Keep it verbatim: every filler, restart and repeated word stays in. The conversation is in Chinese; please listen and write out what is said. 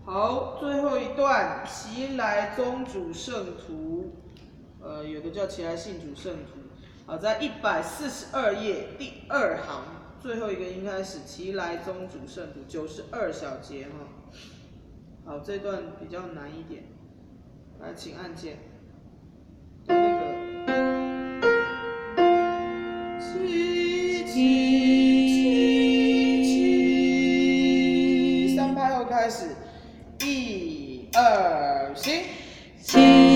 好，最后一段，其来宗主圣徒，呃，有的叫其来信主圣徒。好，在一百四十二页第二行最后一个音开始，其来宗主圣徒，九十二小节哈。好，这段比较难一点，来，请按键。那个，七七七，三拍后开始，一二行。